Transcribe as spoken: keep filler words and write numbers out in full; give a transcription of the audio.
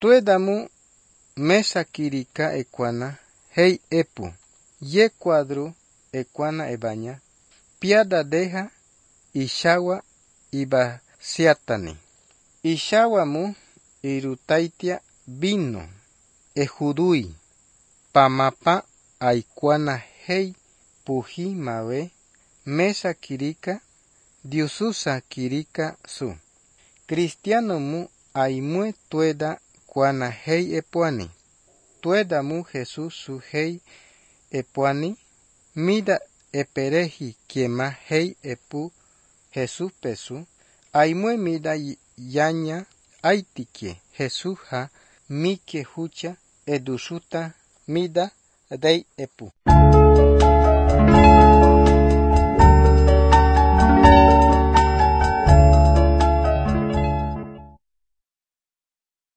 Tuedamu mesa kirika ecuana hei epu. Ye cuadro ecuana ebaña. Piada deja ishawa iba siatani. Ishawa mu irutaitia vino. Ejudui. Pamapa aikuana hei puji mawe. Mesa kirika. Diususa kirika su. Cristiano mu aimue tueda cuana hei epuani. Tueda mu Jesús su hei epuani. Mida epereji kiema hei epu Jesús pesu. Aimue mida yaña aitike Jesús ha mike hucha edusuta mida dei epu.